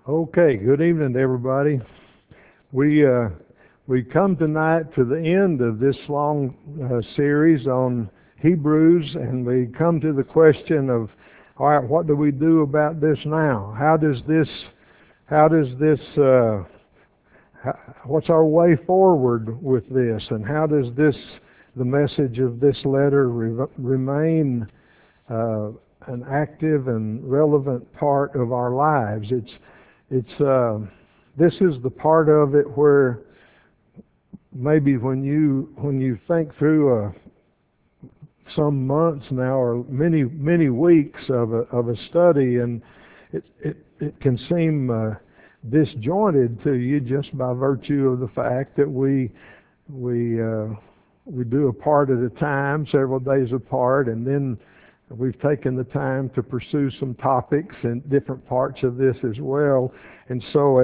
Okay, good evening to everybody. We uh, we come tonight to the end of this long series on Hebrews, and we come to the question of, all right, what do we do about this now? How does this, what's our way forward with this, and how does the message of this letter remain uh, an active and relevant part of our lives? It's this is the part of it where maybe when you think through some months now or many weeks of a study, and it can seem disjointed to you just by virtue of the fact that we uh, we do a part at a time, several days apart, and then we've taken the time to pursue some topics in different parts of this as well. And so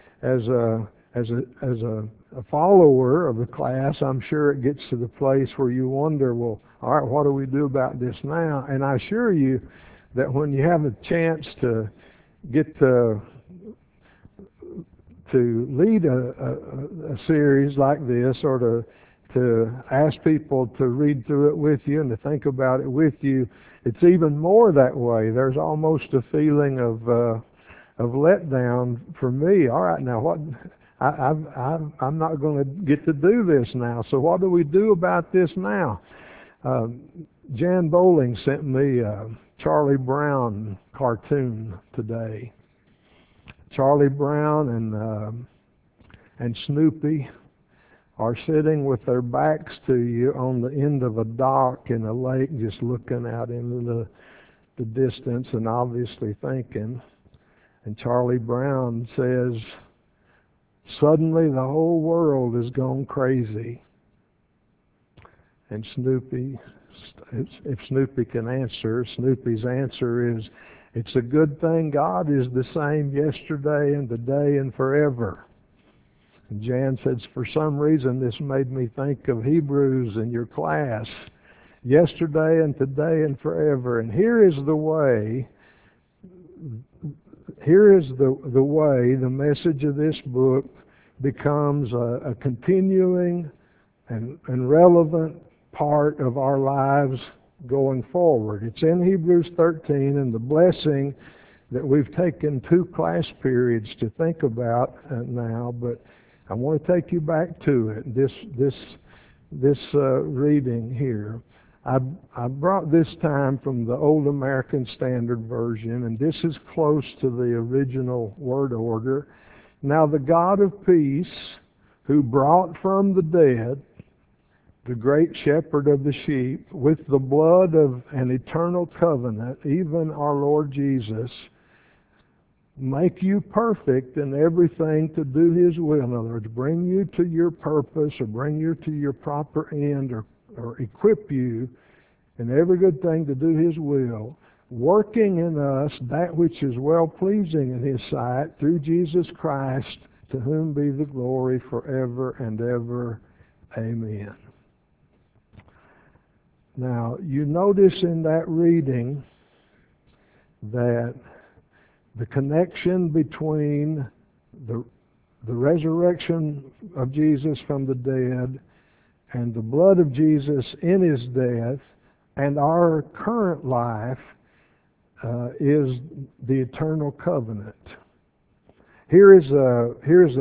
as a follower of the class, I'm sure it gets to the place where you wonder, well, all right, what do we do about this now? And I assure you that when you have a chance to get to lead a series like this, or to ask people to read through it with you and to think about it with you, it's even more that way. There's almost a feeling of letdown for me. All right, now what? I'm not going to get to do this now. So what do we do about this now? Uh, Jan Bowling sent me a Charlie Brown cartoon today. Charlie Brown and Snoopy are sitting with their backs to you on the end of a dock in a lake, just looking out into the distance and obviously thinking. And Charlie Brown says, "Suddenly the whole world has gone crazy." And Snoopy, if Snoopy can answer, Snoopy's answer is, "It's a good thing God is the same yesterday and today and forever." And Jan says, "For some reason this made me think of Hebrews in your class. Yesterday and today and forever." And here is the way, the message of this book becomes a continuing and relevant part of our lives going forward. It's in Hebrews 13, and the blessing that we've taken 2 class periods to think about now, but I want to take you back to it. This reading here. I brought this time from the Old American Standard Version, and this is close to the original word order. "Now the God of peace, who brought from the dead the great shepherd of the sheep, with the blood of an eternal covenant, even our Lord Jesus, make you perfect in everything to do His will." In other words, bring you to your purpose, or bring you to your proper end, or equip you in every good thing to do His will, working in us that which is well-pleasing in His sight, through Jesus Christ, to whom be the glory forever and ever. Amen. Now, you notice in that reading that the connection between the resurrection of Jesus from the dead and the blood of Jesus in His death and our current life is the eternal covenant. Here's a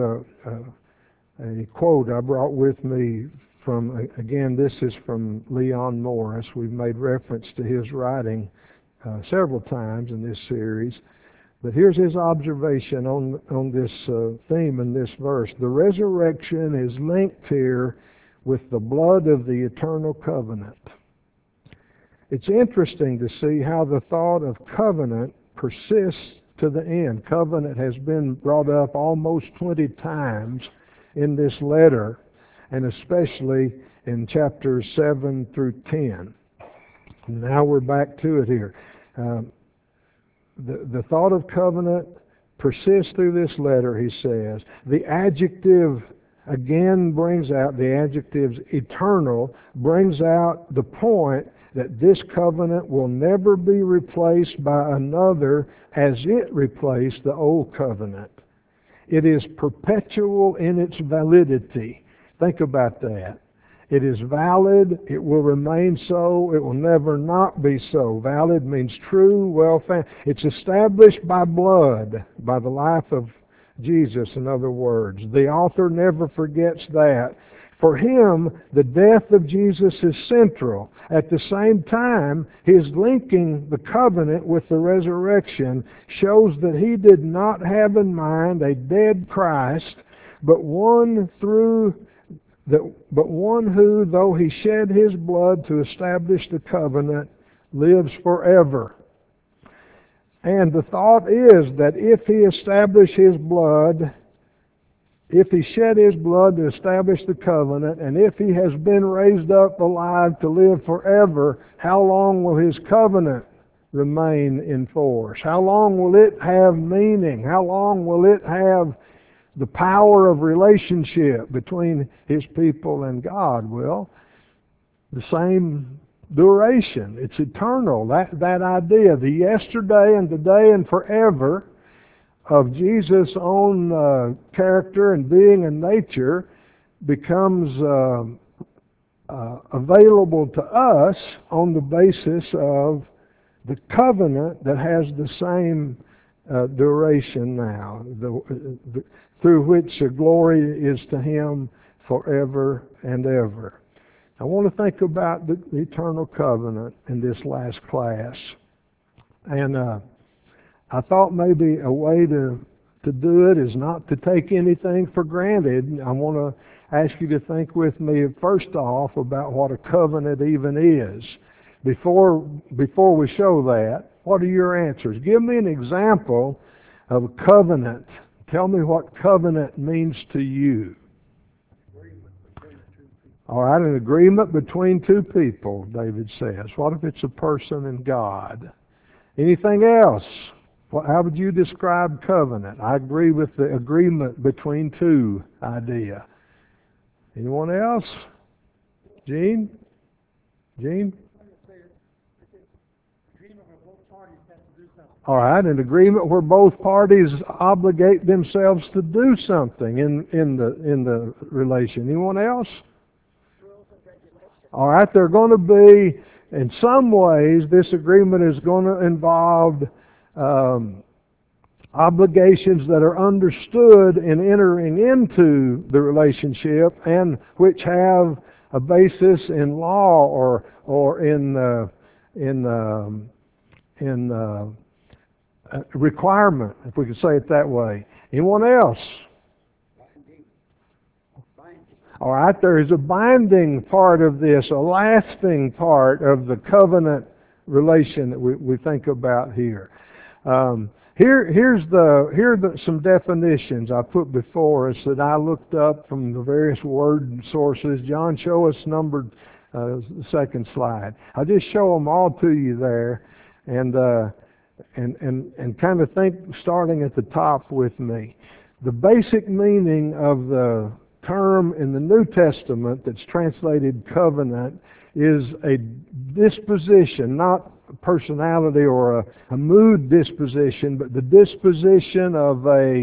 quote I brought with me from, again, this is from Leon Morris. We've made reference to his writing several times in this series. But here's his observation on this theme in this verse. "The resurrection is linked here with the blood of the eternal covenant." It's interesting to see how the thought of covenant persists to the end. Covenant has been brought up almost 20 times in this letter, and especially in chapters 7 through 10. Now we're back to it here. The thought of covenant persists through this letter, he says. The adjective again brings out, the adjectives eternal, brings out the point that this covenant will never be replaced by another as it replaced the old covenant. It is perpetual in its validity. Think about that. It is valid, it will remain so, it will never not be so. Valid means true, well-founded. It's established by blood, by the life of Jesus, in other words. The author never forgets that. For him, the death of Jesus is central. At the same time, his linking the covenant with the resurrection shows that he did not have in mind a dead Christ, but one who, though he shed his blood to establish the covenant, lives forever. And the thought is that if he established his blood, if he shed his blood to establish the covenant, and if he has been raised up alive to live forever, how long will his covenant remain in force? How long will it have meaning? How long will it have the power of relationship between his people and God? Well, the same duration. It's eternal. That idea, the yesterday and today and forever of Jesus' own character and being and nature becomes available to us on the basis of the covenant that has the same duration now, through which the glory is to him forever and ever. I want to think about the eternal covenant in this last class. And I thought maybe a way to do it is not to take anything for granted. I want to ask you to think with me first off about what a covenant even is. Before we show that, what are your answers? Give me an example of a covenant. Tell me what covenant means to you. All right, an agreement between two people, David says. What if it's a person and God? Anything else? How would you describe covenant? I agree with the agreement between two idea. Anyone else? Gene? All right, an agreement where both parties obligate themselves to do something in the relation. Anyone else? All right, they're going to be, in some ways, this agreement is going to involve obligations that are understood in entering into the relationship and which have a basis in law or in requirement, if we could say it that way. Anyone else? All right, there is a binding part of this, a lasting part of the covenant relation that we think about here. Here are some definitions I put before us that I looked up from the various word sources. John, show us numbered the second slide. I'll just show them all to you there, and kind of think, starting at the top with me. The basic meaning of the term in the New Testament that's translated covenant is a disposition, not a personality or a mood disposition, but the disposition of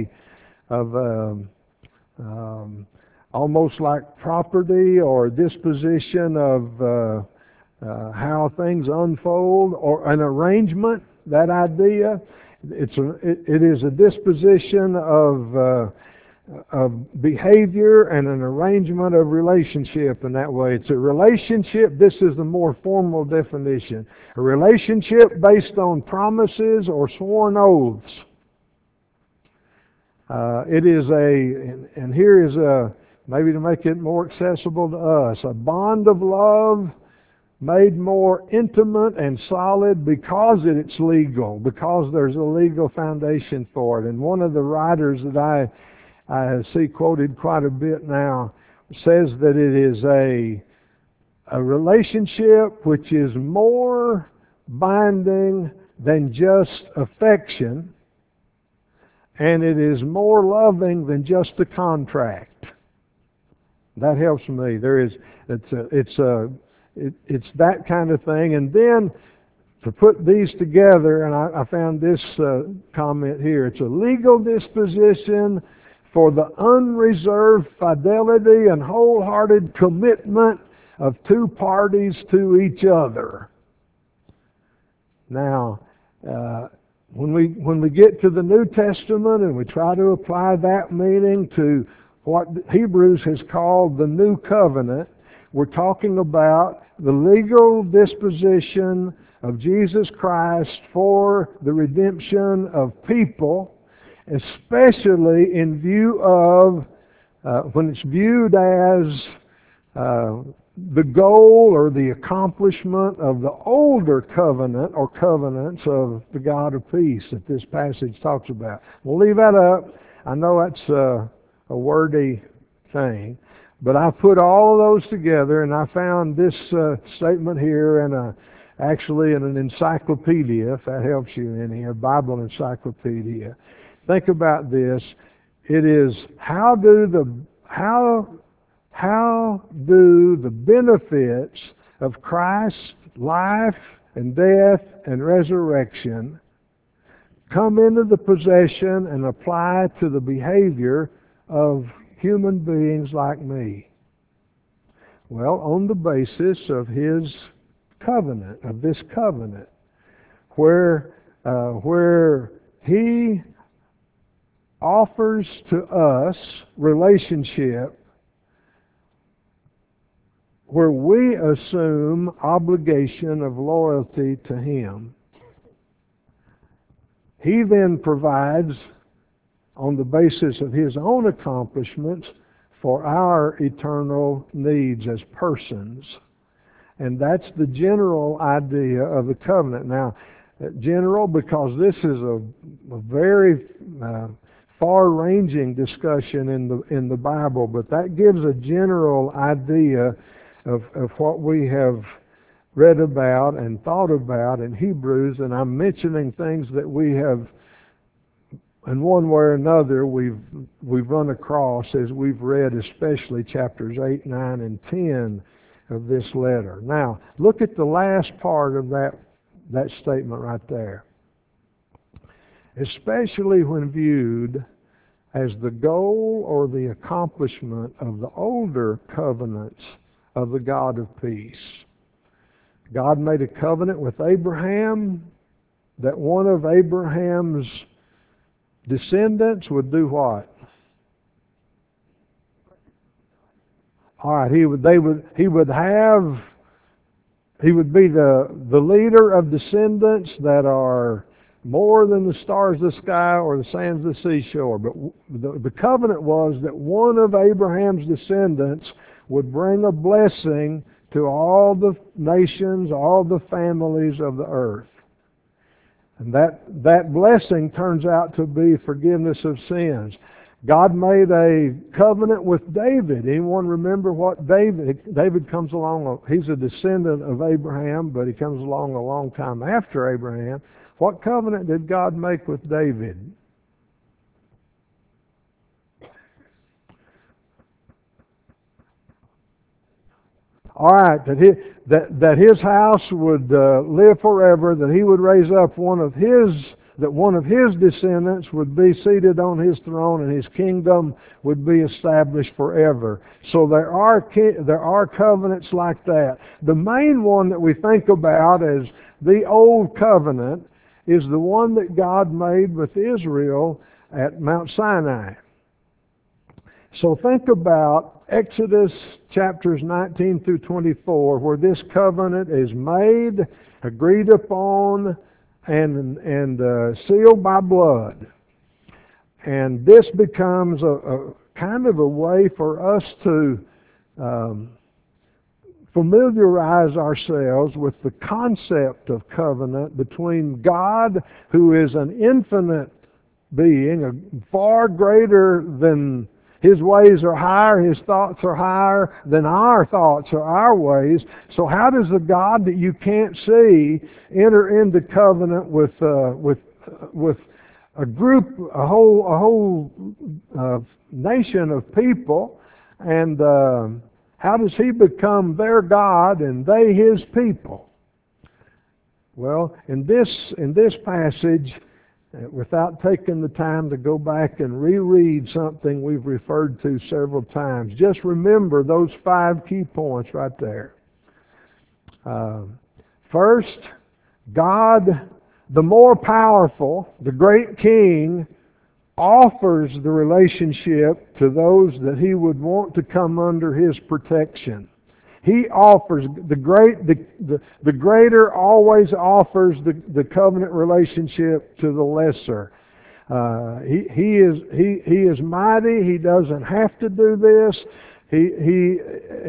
almost like property, or disposition of how things unfold, or an arrangement. That idea, it is a disposition of behavior and an arrangement of relationship in that way. It's a relationship, this is the more formal definition, a relationship based on promises or sworn oaths. It is and here is maybe to make it more accessible to us, a bond of love made more intimate and solid because it's legal, because there's a legal foundation for it. And one of the writers that I see quoted quite a bit now says that it is a relationship which is more binding than just affection, and it is more loving than just a contract. That helps me. it's that kind of thing. And then to put these together, and I found this comment here, it's a legal disposition for the unreserved fidelity and wholehearted commitment of two parties to each other. Now, when we get to the New Testament and we try to apply that meaning to what Hebrews has called the New Covenant, we're talking about the legal disposition of Jesus Christ for the redemption of people, especially in view of when it's viewed as the goal or the accomplishment of the older covenant or covenants of the God of peace that this passage talks about. We'll leave that up. I know that's a wordy thing, but I put all of those together and I found this statement here and actually in an encyclopedia, if that helps you any, a Bible encyclopedia. Think about this. It is how do the benefits of Christ's life and death and resurrection come into the possession and apply to the behavior of human beings like me? Well, on the basis of His covenant, of this covenant, where He offers to us relationship where we assume obligation of loyalty to Him. He then provides, on the basis of His own accomplishments, for our eternal needs as persons. And that's the general idea of the covenant. Now, general because this is a very far-ranging discussion in the Bible, but that gives a general idea of what we have read about and thought about in Hebrews, and I'm mentioning things that we have, in one way or another, we've run across as we've read, especially chapters 8, 9, and 10 of this letter. Now, look at the last part of that statement right there. Especially when viewed as the goal or the accomplishment of the older covenants of the God of peace. God made a covenant with Abraham that one of Abraham's descendants would do what? All right, he would be the leader of descendants that are more than the stars of the sky or the sands of the seashore. But the covenant was that one of Abraham's descendants would bring a blessing to all the nations, all the families of the earth. And that blessing turns out to be forgiveness of sins. God made a covenant with David. Anyone remember what David comes along, he's a descendant of Abraham, but he comes along a long time after Abraham. What covenant did God make with David? All right, that his house would live forever, that he would raise up that one of his descendants would be seated on his throne and his kingdom would be established forever. So there are covenants like that. The main one that we think about as the old covenant is the one that God made with Israel at Mount Sinai. So think about Exodus chapters 19 through 24, where this covenant is made, agreed upon, and sealed by blood. And this becomes a kind of a way for us to familiarize ourselves with the concept of covenant between God, who is an infinite being, far greater than His ways are higher, His thoughts are higher than our thoughts or our ways. So how does the God that you can't see enter into covenant with a group, a whole nation of people, and How does he become their God and they his people? Well, in this passage, without taking the time to go back and reread something we've referred to several times, just remember those 5 key points right there. First, God, the more powerful, the great King, offers the relationship to those that he would want to come under his protection. He offers, the greater always offers the covenant relationship to the lesser. He is mighty. He doesn't have to do this. He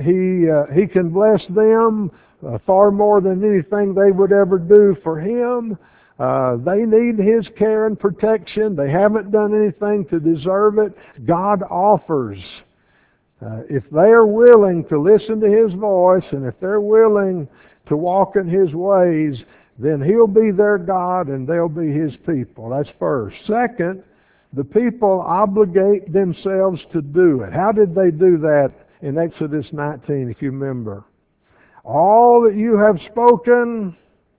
can bless them far more than anything they would ever do for him. They need his care and protection. They haven't done anything to deserve it. God offers. If they are willing to listen to his voice, and if they're willing to walk in his ways, then he'll be their God and they'll be his people. That's first. Second, the people obligate themselves to do it. How did they do that in Exodus 19, if you remember? All that you have spoken,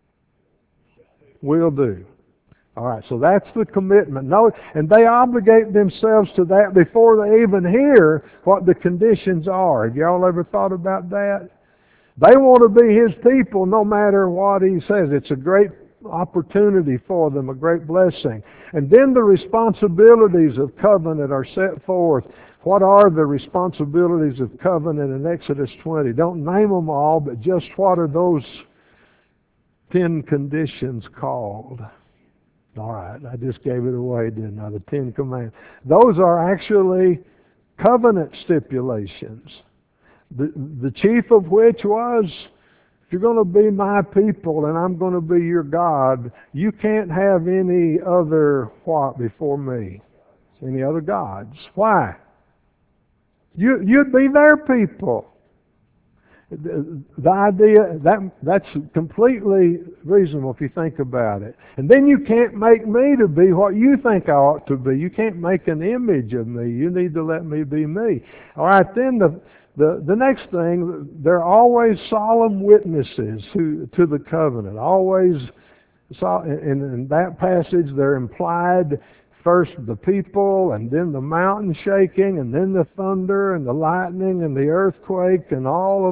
we'll do. All right, so that's the commitment. No, and they obligate themselves to that before they even hear what the conditions are. Have y'all ever thought about that? They want to be his people no matter what he says. It's a great opportunity for them, a great blessing. And then the responsibilities of covenant are set forth. What are the responsibilities of covenant in Exodus 20? Don't name them all, but just what are those 10 conditions called? All right, I just gave it away, didn't I? The 10 Commandments. Those are actually covenant stipulations. The chief of which was, if you're going to be my people and I'm going to be your God, you can't have any other what before me? Any other gods. Why? You'd be their people. The idea, that's completely reasonable if you think about it. And then you can't make me to be what you think I ought to be. You can't make an image of me. You need to let me be me. All right, then the next thing, they're always solemn witnesses to the covenant. Always, in that passage, they're implied. First the people, and then the mountain shaking, and then the thunder, and the lightning, and the earthquake, and all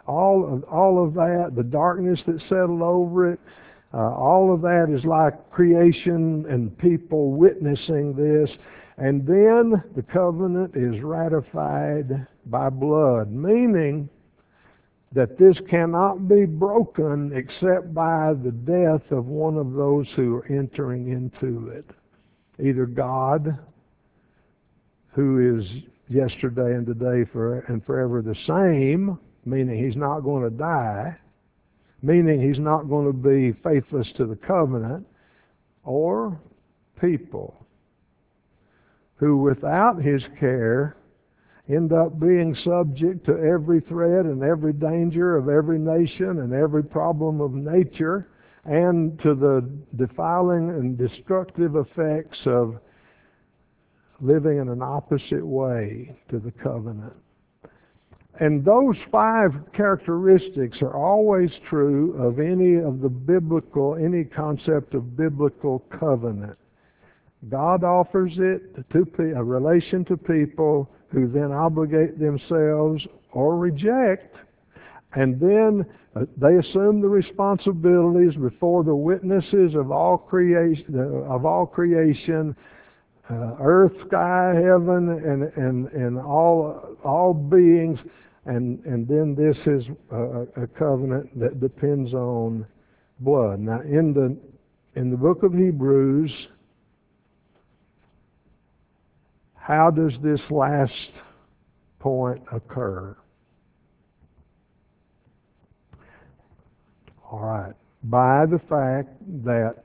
of that, the darkness that settled over it. All of that is like creation and people witnessing this. And then the covenant is ratified by blood, meaning that this cannot be broken except by the death of one of those who are entering into it. Either God, who is yesterday and today and forever the same, meaning he's not going to die, meaning he's not going to be faithless to the covenant, or people who without his care end up being subject to every threat and every danger of every nation and every problem of nature, and to the defiling and destructive effects of living in an opposite way to the covenant. And those 5 characteristics are always true of any concept of biblical covenant. God offers it to a relation to people who then obligate themselves or reject, and then they assume the responsibilities before the witnesses of all creation, earth, sky, heaven, and all beings, and then this is a covenant that depends on blood. Now, in the book of Hebrews, how does this last point occur? All right. By the fact that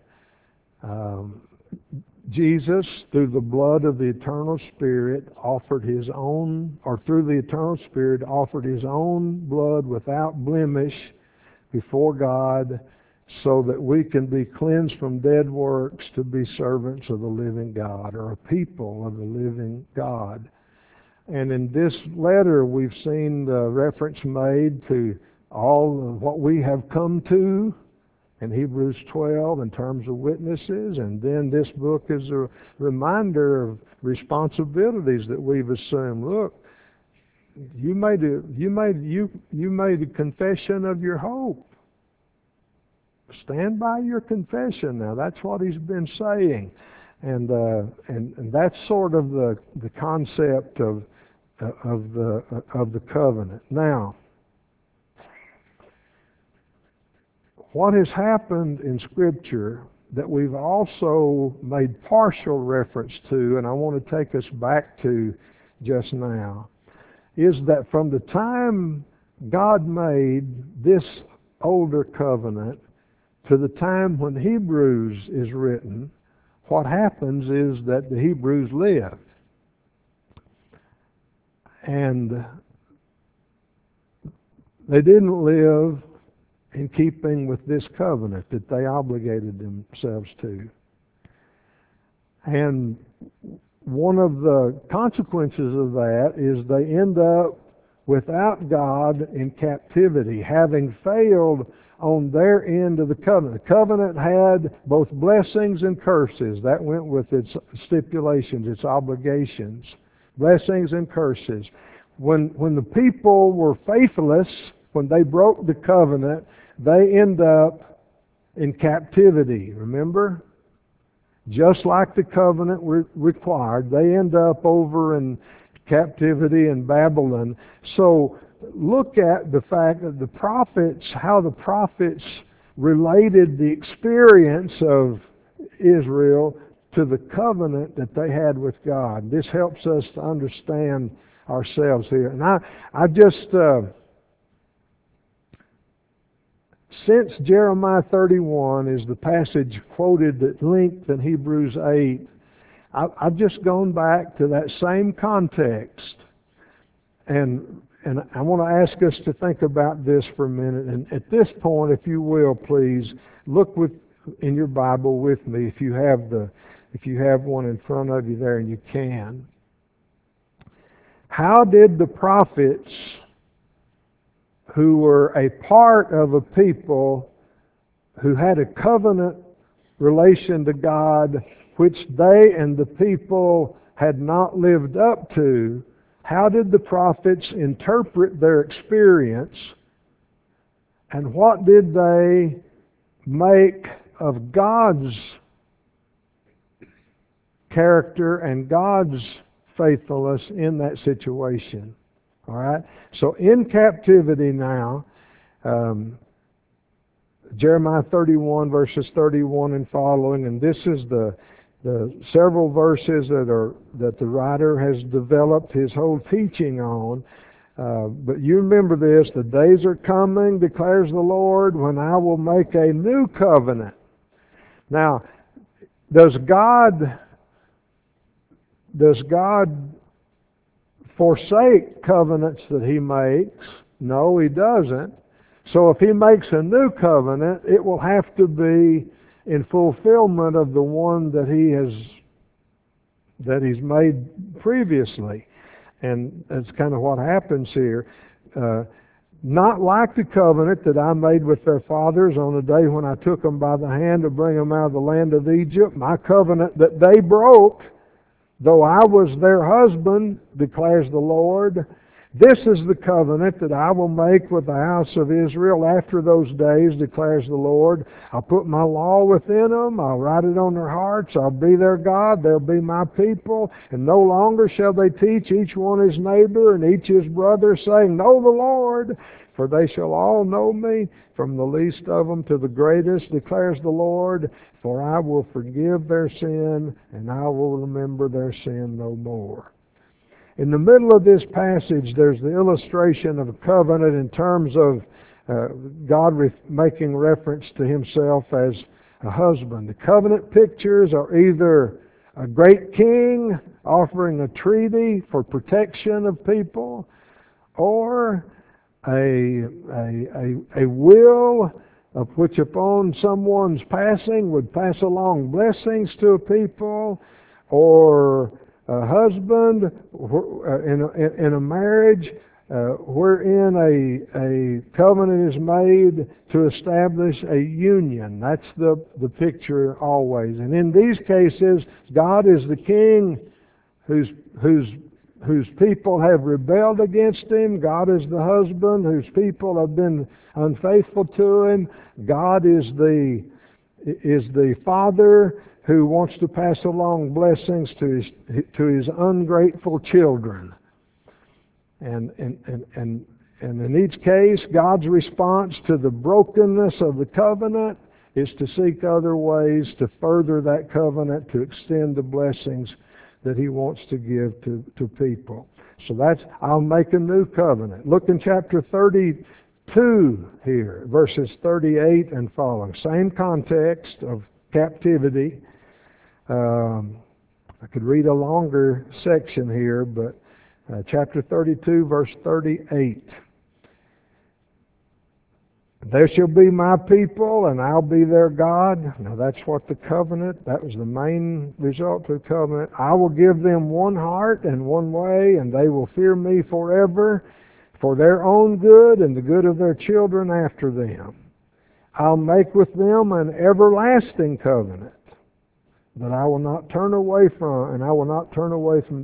Jesus, through the blood of the eternal Spirit, offered his own, or through the eternal Spirit, offered his own blood without blemish before God, so that we can be cleansed from dead works to be servants of the living God, or a people of the living God. And in this letter, we've seen the reference made to all of what we have come to in Hebrews 12 in terms of witnesses. And then this book is a reminder of responsibilities that we've assumed. Look, you made a confession of your hope. Stand by your confession. Now that's what he's been saying, and that's sort of the concept of the covenant. Now, what has happened in Scripture that we've also made partial reference to, and I want to take us back to just now, is that from the time God made this older covenant to the time when Hebrews is written, what happens is that the Hebrews lived. And they didn't live in keeping with this covenant that they obligated themselves to. And one of the consequences of that is they end up without God in captivity, having failed on their end of the covenant. The covenant had both blessings and curses. That went with its stipulations, its obligations. Blessings and curses. When the people were faithless, when they broke the covenant, they end up in captivity. Remember? Just like the covenant required, they end up over in captivity in Babylon. So look at the fact that the prophets, how the prophets related the experience of Israel to the covenant that they had with God. This helps us to understand ourselves here. And I just, since Jeremiah 31 is the passage quoted at length in Hebrews 8, I've just gone back to that same context. And I want to ask us to think about this for a minute. And at this point, if you will, please, look in your Bible with me if you have one in front of you there and you can. How did the prophets who were a part of a people who had a covenant relation to God, which they and the people had not lived up to, how did the prophets interpret their experience, and what did they make of God's character and God's faithfulness in that situation? All right? So in captivity now, Jeremiah 31 verses 31 and following, and this is the several verses that the writer has developed his whole teaching on. But you remember this: the days are coming, declares the Lord, when I will make a new covenant. Now, does God forsake covenants that He makes? No, He doesn't. So if He makes a new covenant, it will have to be in fulfillment of the one that He's made previously. And that's kind of what happens here. Not like the covenant that I made with their fathers on the day when I took them by the hand to bring them out of the land of Egypt. My covenant that they broke, though I was their husband, declares the Lord. This is the covenant that I will make with the house of Israel after those days, declares the Lord. I'll put my law within them. I'll write it on their hearts. I'll be their God. They'll be my people. And no longer shall they teach each one his neighbor and each his brother, saying, Know the Lord, for they shall all know me, from the least of them to the greatest, declares the Lord. For I will forgive their sin, and I will remember their sin no more. In the middle of this passage, there's the illustration of a covenant in terms of God making reference to Himself as a husband. The covenant pictures are either a great king offering a treaty for protection of people, or a will of which upon someone's passing would pass along blessings to a people, or a husband in a marriage wherein a covenant is made to establish a union. That's the picture always. And in these cases, God is the king whose people have rebelled against him. God is the husband whose people have been unfaithful to him. God is the father who wants to pass along blessings to his ungrateful children. And in each case, God's response to the brokenness of the covenant is to seek other ways to further that covenant, to extend the blessings that he wants to give to people. So that's, I'll make a new covenant. Look in chapter 32 here, verses 38 and following. Same context of captivity. I could read a longer section here, but chapter 32, verse 38. They shall be my people, and I'll be their God. Now that's what the covenant, that was the main result of the covenant. I will give them one heart and one way, and they will fear me forever, for their own good and the good of their children after them. I'll make with them an everlasting covenant that I will not turn away from, and I will not turn away from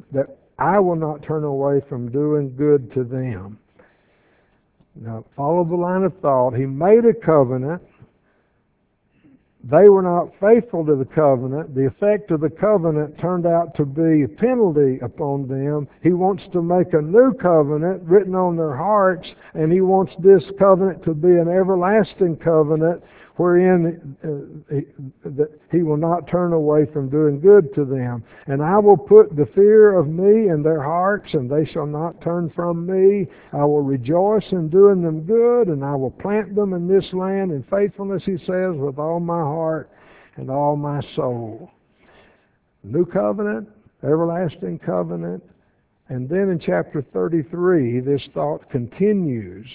doing good to them. Now, follow the line of thought. He made a covenant. They were not faithful to the covenant. The effect of the covenant turned out to be a penalty upon them. He wants to make a new covenant written on their hearts, and he wants this covenant to be an everlasting covenant wherein he will not turn away from doing good to them. And I will put the fear of me in their hearts, and they shall not turn from me. I will rejoice in doing them good, and I will plant them in this land in faithfulness, he says, with all my heart and all my soul. New covenant, everlasting covenant. And then in chapter 33, this thought continues.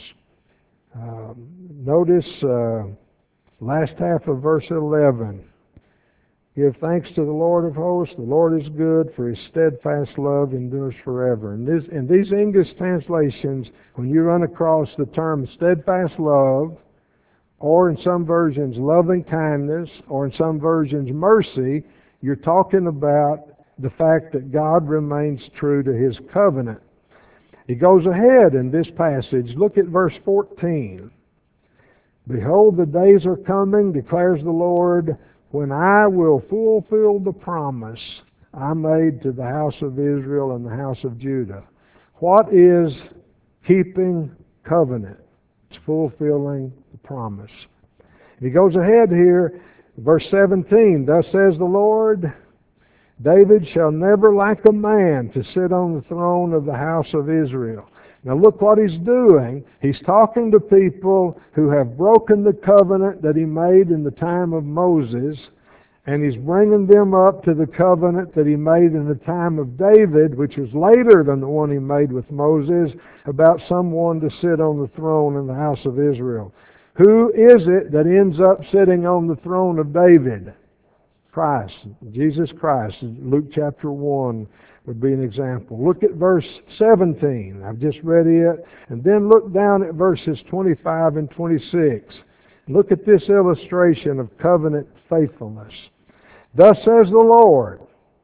Notice last half of verse 11. Give thanks to the Lord of hosts. The Lord is good, for his steadfast love endures forever. And in these English translations, when you run across the term steadfast love, or in some versions loving kindness, or in some versions mercy, you're talking about the fact that God remains true to his covenant. He goes ahead in this passage. Look at verse 14. Behold, the days are coming, declares the Lord, when I will fulfill the promise I made to the house of Israel and the house of Judah. What is keeping covenant? It's fulfilling the promise. He goes ahead here, verse 17, thus says the Lord, David shall never lack a man to sit on the throne of the house of Israel. Now look what he's doing. He's talking to people who have broken the covenant that he made in the time of Moses, and he's bringing them up to the covenant that he made in the time of David, which was later than the one he made with Moses, about someone to sit on the throne in the house of Israel. Who is it that ends up sitting on the throne of David? Christ, Jesus Christ. Luke chapter 1 would be an example. Look at verse 17. I've just read it. And then look down at verses 25 and 26. Look at this illustration of covenant faithfulness. Thus says the Lord,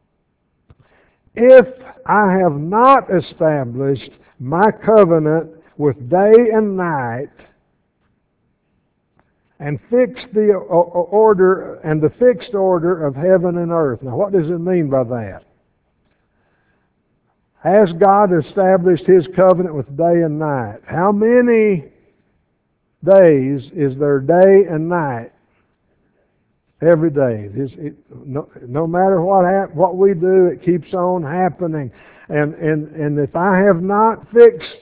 if I have not established my covenant with day and night, and fixed the order and the fixed order of heaven and earth. Now what does it mean by that? Has God established his covenant with day and night? How many days is there day and night? Every day. No matter what we do, it keeps on happening. And if I have not fixed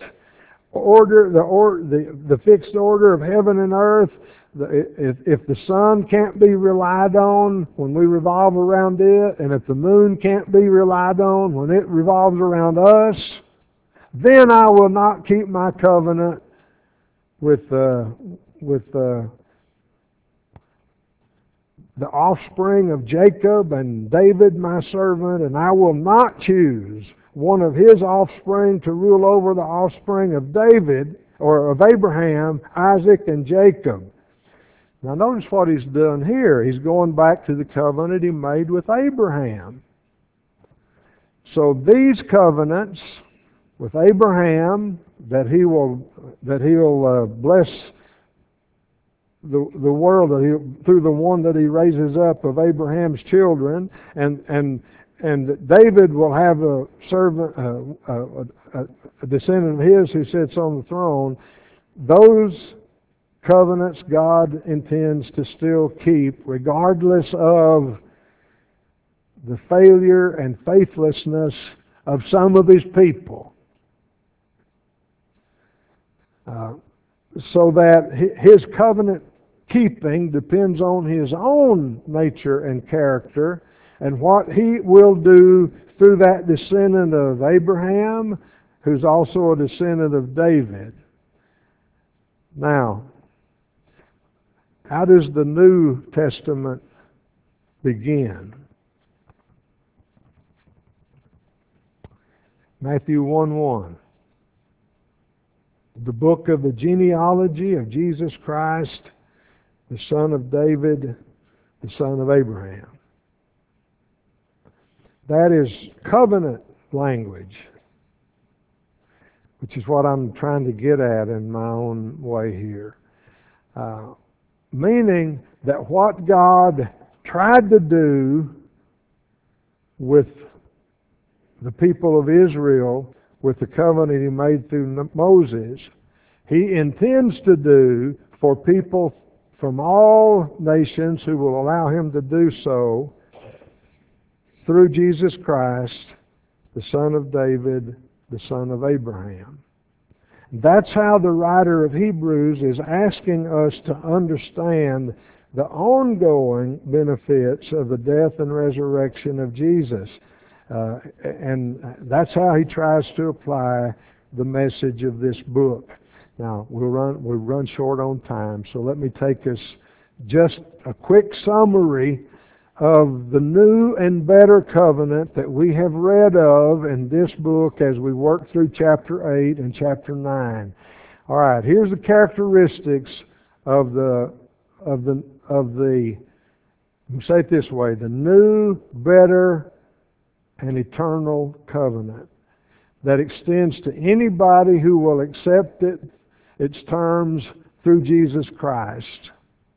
the fixed order of heaven and earth, if the sun can't be relied on when we revolve around it, and if the moon can't be relied on when it revolves around us, then I will not keep my covenant with the offspring of Jacob and David my servant, and I will not choose one of his offspring to rule over the offspring of David, or of Abraham, Isaac, and Jacob. Now notice what he's done here. He's going back to the covenant he made with Abraham. So these covenants with Abraham, that he'll bless the world through the one that he raises up of Abraham's children, and David will have a servant, a descendant of his who sits on the throne. Those covenants God intends to still keep, regardless of the failure and faithlessness of some of his people. So that his covenant keeping depends on his own nature and character, and what he will do through that descendant of Abraham, who's also a descendant of David. Now, how does the New Testament begin? Matthew 1:1. The book of the genealogy of Jesus Christ, the son of David, the son of Abraham. That is covenant language, which is what I'm trying to get at in my own way here. Meaning that what God tried to do with the people of Israel, with the covenant he made through Moses, he intends to do for people from all nations who will allow him to do so through Jesus Christ, the son of David, the son of Abraham. That's how the writer of Hebrews is asking us to understand the ongoing benefits of the death and resurrection of Jesus. And that's how he tries to apply the message of this book. Now, we'll run short on time, so let me take us just a quick summary of the new and better covenant that we have read of in this book as we work through chapter 8 and chapter 9. All right, here's the characteristics of the let me say it this way, the new, better, and eternal covenant that extends to anybody who will accept its terms through Jesus Christ.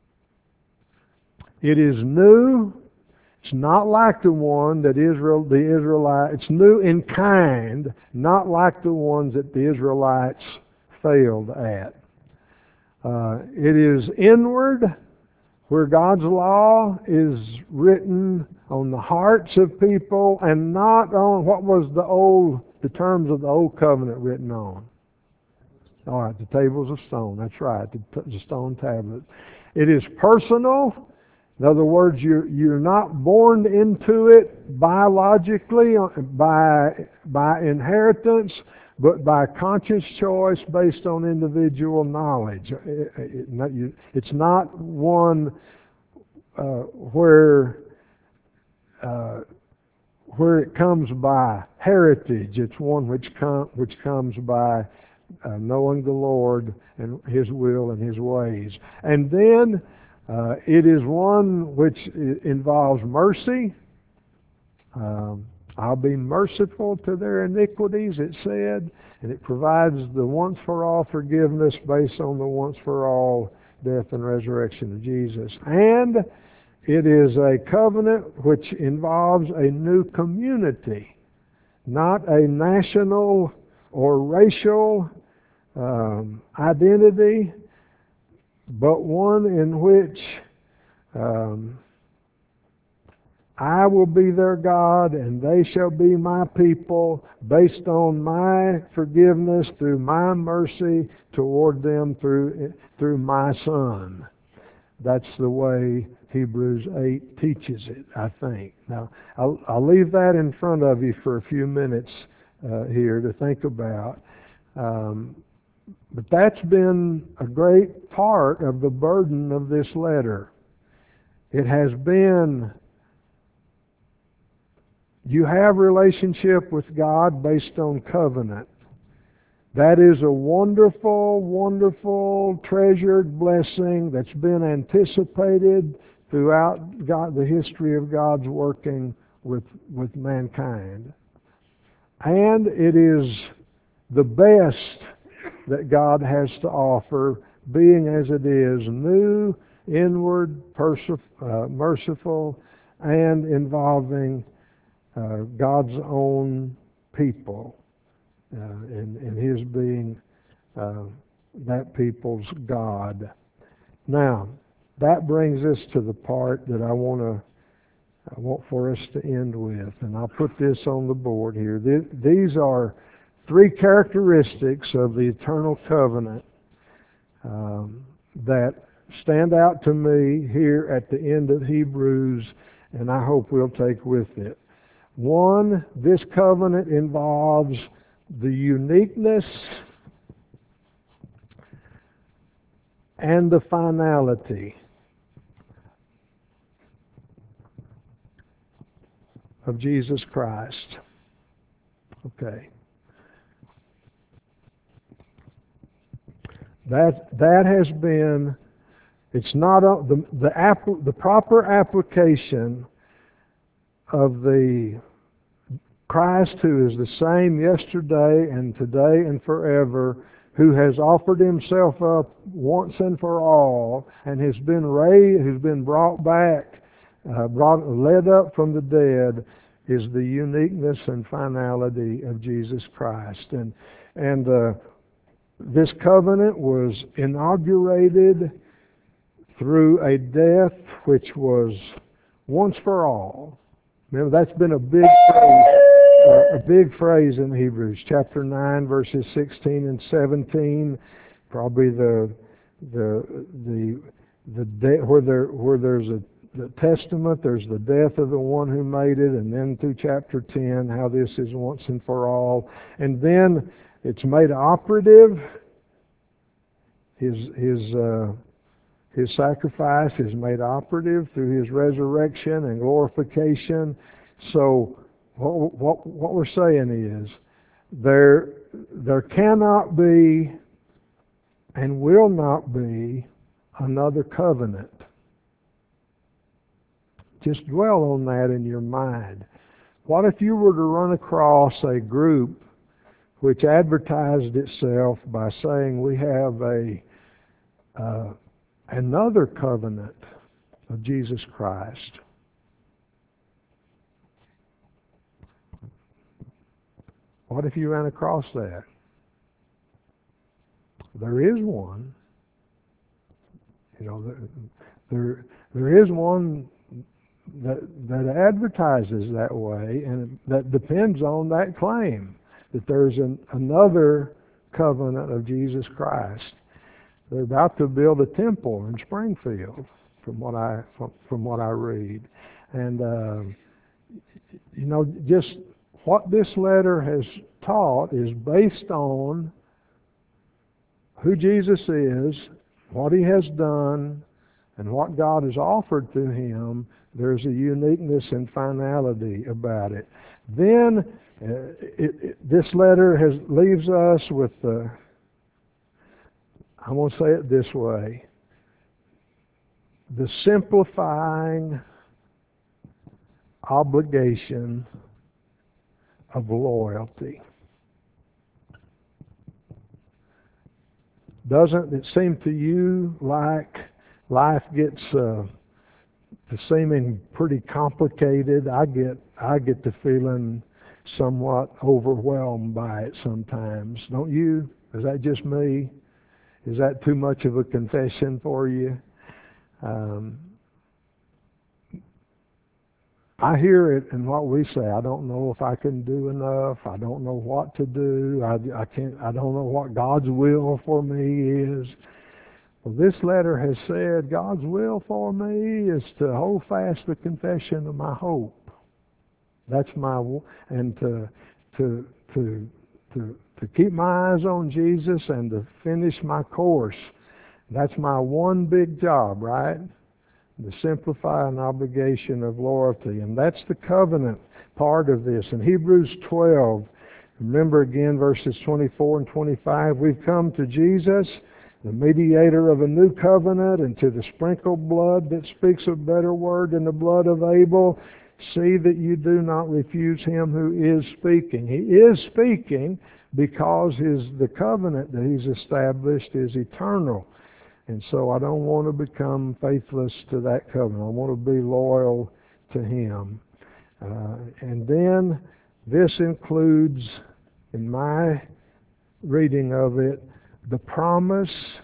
It is new. It's not like the one that it's new in kind, not like the ones that the Israelites failed at. It is inward, where God's law is written on the hearts of people and not on what was the terms of the old covenant written on. All right, the tables of stone, that's right, the stone tablets. It is personal. In other words, you're not born into it biologically, by inheritance, but by conscious choice based on individual knowledge. It's not one where it comes by heritage. It's one which comes by knowing the Lord and His will and His ways. And then it is one which involves mercy. I'll be merciful to their iniquities, it said, and it provides the once-for-all forgiveness based on the once-for-all death and resurrection of Jesus. And it is a covenant which involves a new community, not a national or racial identity, but one in which I will be their God and they shall be my people, based on my forgiveness through my mercy toward them through my Son. That's the way Hebrews 8 teaches it, I think. Now, I'll leave that in front of you for a few minutes here to think about. But that's been a great part of the burden of this letter. It has been, you have relationship with God based on covenant. That is a wonderful, wonderful, treasured blessing that's been anticipated throughout the history of God's working with mankind. And it is the best that God has to offer, being as it is new, inward, merciful, and involving God's own people, in His being that people's God. Now, that brings us to the part that I want for us to end with, and I'll put this on the board here. These are three characteristics of the eternal covenant that stand out to me here at the end of Hebrews, and I hope we'll take with it. One, this covenant involves the uniqueness and the finality of Jesus Christ. Okay. That has been, it's not the proper application of the Christ, who is the same yesterday and today and forever, who has offered Himself up once and for all, and has been raised, who's been brought back, led up from the dead, is the uniqueness and finality of Jesus Christ. And this covenant was inaugurated through a death which was once for all. Remember, that's been a big phrase in Hebrews chapter 9, verses 16 and 17. Probably where there's the testament, there's the death of the one who made it, and then through chapter 10, how this is once and for all. And then it's made operative. His sacrifice is made operative through His resurrection and glorification. So what we're saying is there cannot be and will not be another covenant. Just dwell on that in your mind. What if you were to run across a group which advertised itself by saying we have another covenant of Jesus Christ? What if you ran across that? There is one. There is one that advertises that way, and that depends on that claim that there's another covenant of Jesus Christ. They're about to build a temple in Springfield, from what I read, and just what this letter has taught is based on who Jesus is, what He has done, and what God has offered to Him. There's a uniqueness and finality about it. Then this letter leaves us with I'm going to say it this way: the simplifying obligation of loyalty. Doesn't it seem to you like life gets to seeming pretty complicated? I get the feeling somewhat overwhelmed by it sometimes. Don't you? Is that just me? Is that too much of a confession for you? I hear it in what we say. I don't know if I can do enough. I don't know what to do. I don't know what God's will for me is. Well, this letter has said God's will for me is to hold fast the confession of my hope. That's and to keep my eyes on Jesus and to finish my course. That's my one big job, right? to simplify an obligation of loyalty. And that's the covenant part of this. In Hebrews 12, remember again verses 24 and 25, we've come to Jesus, the mediator of a new covenant, and to the sprinkled blood that speaks a better word than the blood of Abel. See that you do not refuse him who is speaking. He is speaking because the covenant that he's established is eternal. And so I don't want to become faithless to that covenant. I want to be loyal to him. And then this includes, in my reading of it, the promise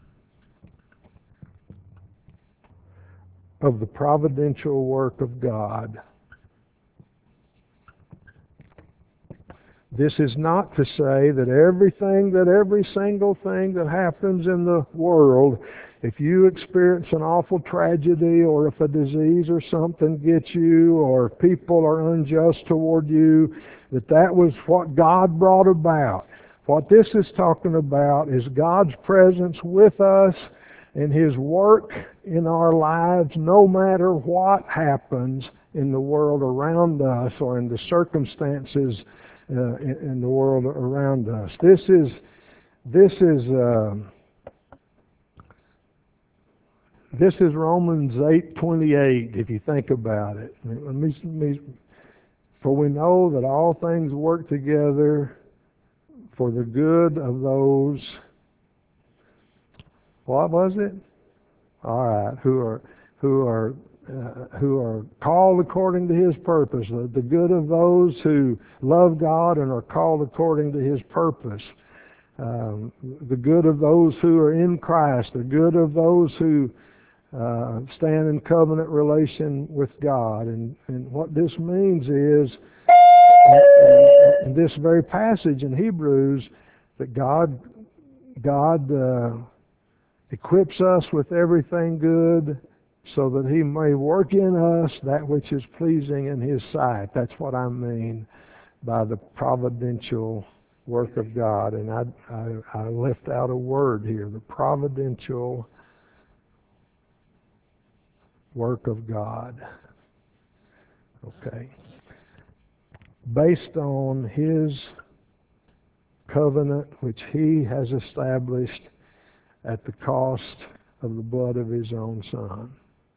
of the providential work of God. This is not to say that every single thing that happens in the world, if you experience an awful tragedy, or if a disease or something gets you, or people are unjust toward you, that was what God brought about. What this is talking about is God's presence with us and his work in our lives, no matter what happens in the world around us or in the circumstances in the world around us. This is Romans 8:28. If you think about it, for we know that all things work together for the good of those. What was it? All right, who are called according to his purpose, the good of those who love God and are called according to his purpose, the good of those who are in Christ, the good of those who stand in covenant relation with God. And what this means is, in this very passage in Hebrews, that God equips us with everything good so that he may work in us that which is pleasing in his sight. That's what I mean by the providential work of God. And I left out a word here, the providential work of God. Okay. Based on his covenant which he has established at the cost of the blood of his own Son.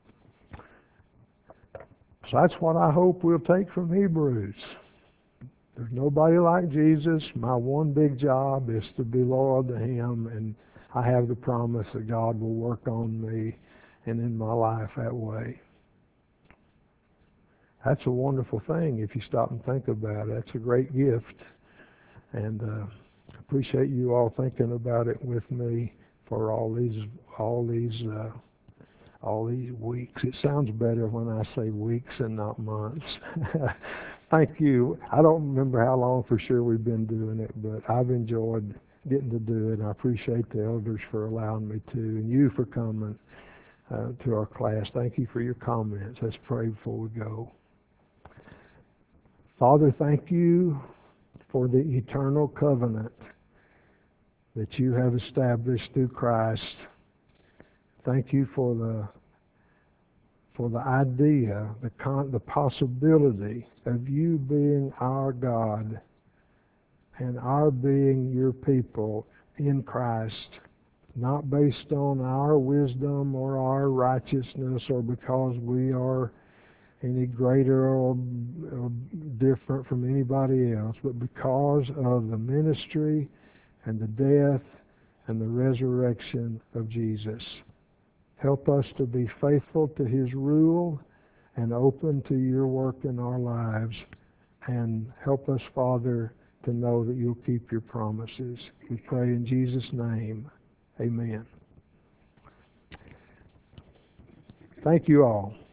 So that's what I hope we'll take from Hebrews. There's nobody like Jesus. My one big job is to be loyal to him, and I have the promise that God will work on me and in my life that way. That's a wonderful thing if you stop and think about it. That's a great gift. And I appreciate you all thinking about it with me for all these weeks. It sounds better when I say weeks and not months. Thank you. I don't remember how long for sure we've been doing it, but I've enjoyed getting to do it. And I appreciate the elders for allowing me to, and you for coming to our class. Thank you for your comments. Let's pray before we go. Father, thank you for the eternal covenant that you have established through Christ. Thank you for the idea, the possibility of you being our God and our being your people in Christ, not based on our wisdom or our righteousness or because we are any greater or different from anybody else, but because of the ministry and the death and the resurrection of Jesus. Help us to be faithful to his rule and open to your work in our lives. And help us, Father, to know that you'll keep your promises. We pray in Jesus' name. Amen. Thank you all.